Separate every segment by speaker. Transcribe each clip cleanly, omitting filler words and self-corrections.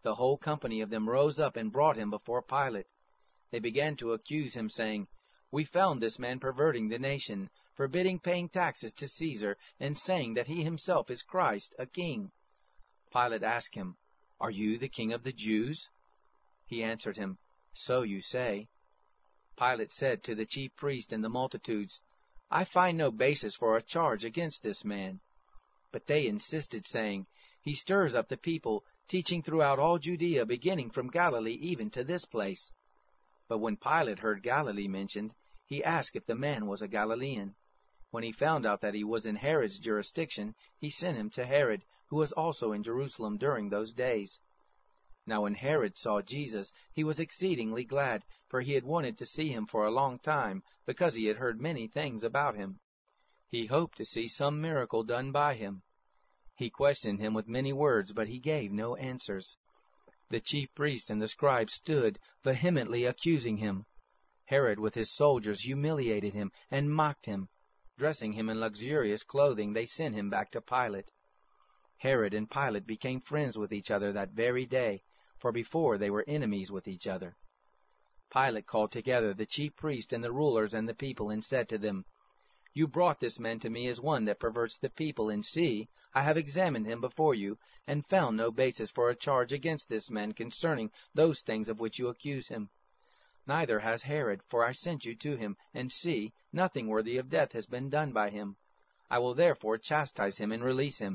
Speaker 1: The whole company of them rose up and brought him before Pilate. They began to accuse him, saying, "We found this man perverting the nation, forbidding paying taxes to Caesar, and saying that he himself is Christ, a king." Pilate asked him, "Are you the king of the Jews?" He answered him, "So you say." Pilate said to the chief priests and the multitudes, "I find no basis for a charge against this man." But they insisted, saying, "He stirs up the people, teaching throughout all Judea, beginning from Galilee even to this place." But when Pilate heard Galilee mentioned, he asked if the man was a Galilean. When he found out that he was in Herod's jurisdiction, he sent him to Herod, who was also in Jerusalem during those days. Now when Herod saw Jesus, he was exceedingly glad, for he had wanted to see him for a long time, because he had heard many things about him. He hoped to see some miracle done by him. He questioned him with many words, but he gave no answers. The chief priests and the scribes stood, vehemently accusing him. Herod with his soldiers humiliated him and mocked him. Dressing him in luxurious clothing, they sent him back to Pilate. Herod and Pilate became friends with each other that very day, for before they were enemies with each other. Pilate called together the chief priests and the rulers and the people, and said to them, "You brought this man to me as one that perverts the people, and see, I have examined him before you, and found no basis for a charge against this man concerning those things of which you accuse him. Neither has Herod, for I sent you to him, and see, nothing worthy of death has been done by him. I will therefore chastise him and release him."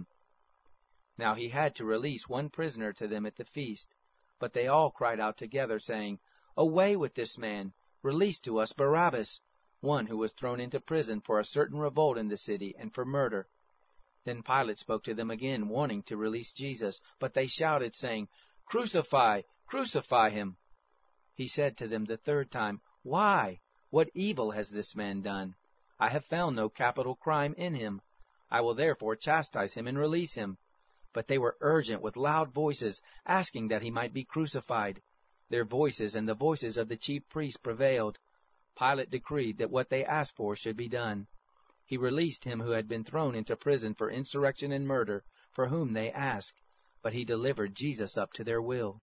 Speaker 1: Now he had to release one prisoner to them at the feast. But they all cried out together, saying, "Away with this man! Release to us Barabbas, one who was thrown into prison for a certain revolt in the city, and for murder." Then Pilate spoke to them again, wanting to release Jesus. But they shouted, saying, "Crucify! Crucify him!" He said to them the third time, "Why? What evil has this man done? I have found no capital crime in him. I will therefore chastise him and release him." But they were urgent with loud voices, asking that he might be crucified. Their voices and the voices of the chief priests prevailed. Pilate decreed that what they asked for should be done. He released him who had been thrown into prison for insurrection and murder, for whom they asked, but he delivered Jesus up to their will.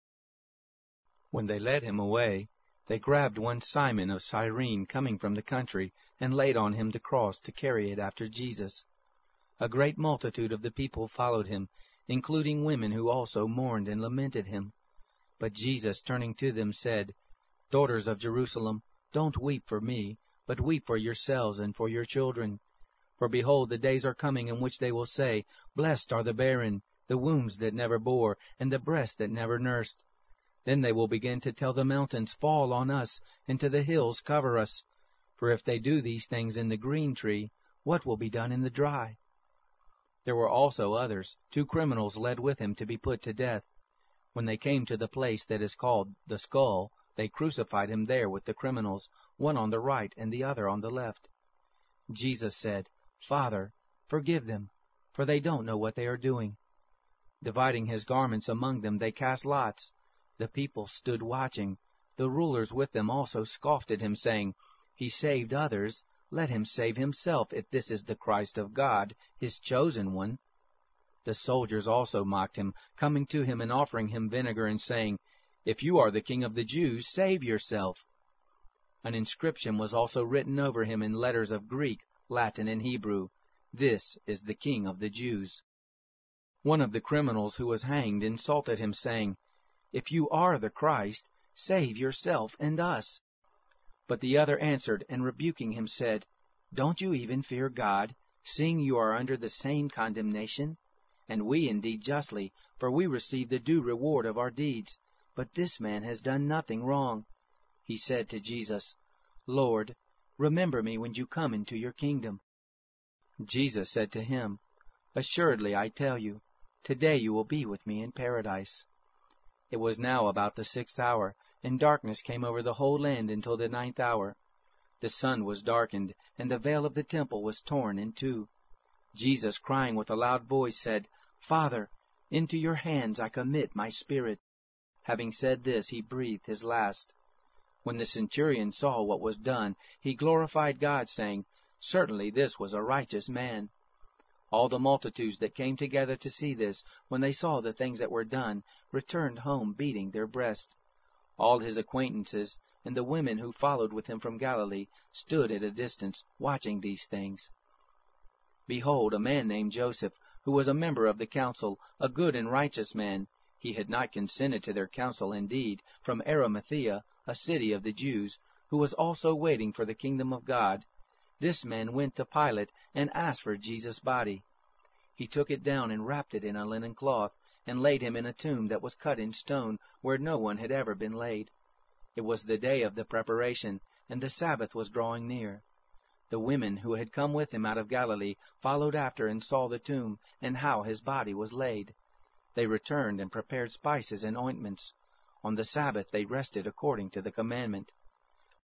Speaker 1: When they led him away, they grabbed one Simon of Cyrene coming from the country, and laid on him the cross to carry it after Jesus. A great multitude of the people followed him, including women who also mourned and lamented him. But Jesus, turning to them, said, "Daughters of Jerusalem, don't weep for me, but weep for yourselves and for your children. For behold, the days are coming in which they will say, 'Blessed are the barren, the wombs that never bore, and the breasts that never nursed.' Then they will begin to tell the mountains, 'Fall on us,' and to the hills, 'Cover us.' For if they do these things in the green tree, what will be done in the dry?" There were also others, 2 criminals led with him to be put to death. When they came to the place that is called the Skull, they crucified him there with the criminals, one on the right and the other on the left. Jesus said, "Father, forgive them, for they don't know what they are doing." Dividing his garments among them, they cast lots. The people stood watching. The rulers with them also scoffed at him, saying, "He saved others. Let him save himself, if this is the Christ of God, his chosen one." The soldiers also mocked him, coming to him and offering him vinegar, and saying, "If you are the king of the Jews, save yourself." An inscription was also written over him in letters of Greek, Latin, and Hebrew, "This is the King of the Jews." One of the criminals who was hanged insulted him, saying, "If you are the Christ, save yourself and us." But the other answered, and rebuking him said, "Don't you even fear God, seeing you are under the same condemnation? And we indeed justly, for we receive the due reward of our deeds. But this man has done nothing wrong." He said to Jesus, "Lord, remember me when you come into your kingdom." Jesus said to him, "Assuredly I tell you, today you will be with me in paradise." It was now about the 6th hour, and darkness came over the whole land until the 9th hour. The sun was darkened, and the veil of the temple was torn in two. Jesus, crying with a loud voice, said, "Father, into your hands I commit my spirit." Having said this, he breathed his last. When the centurion saw what was done, he glorified God, saying, "Certainly this was a righteous man." All the multitudes that came together to see this, when they saw the things that were done, returned home beating their breasts. All his acquaintances and the women who followed with him from Galilee stood at a distance, watching these things. Behold, a man named Joseph, who was a member of the council, a good and righteous man, he had not consented to their counsel indeed, from Arimathea, a city of the Jews, who was also waiting for the kingdom of God. This man went to Pilate and asked for Jesus' body. He took it down and wrapped it in a linen cloth, and laid him in a tomb that was cut in stone, where no one had ever been laid. It was the day of the preparation, and the Sabbath was drawing near. The women who had come with him out of Galilee followed after and saw the tomb, and how his body was laid. They returned and prepared spices and ointments. On the Sabbath they rested according to the commandment.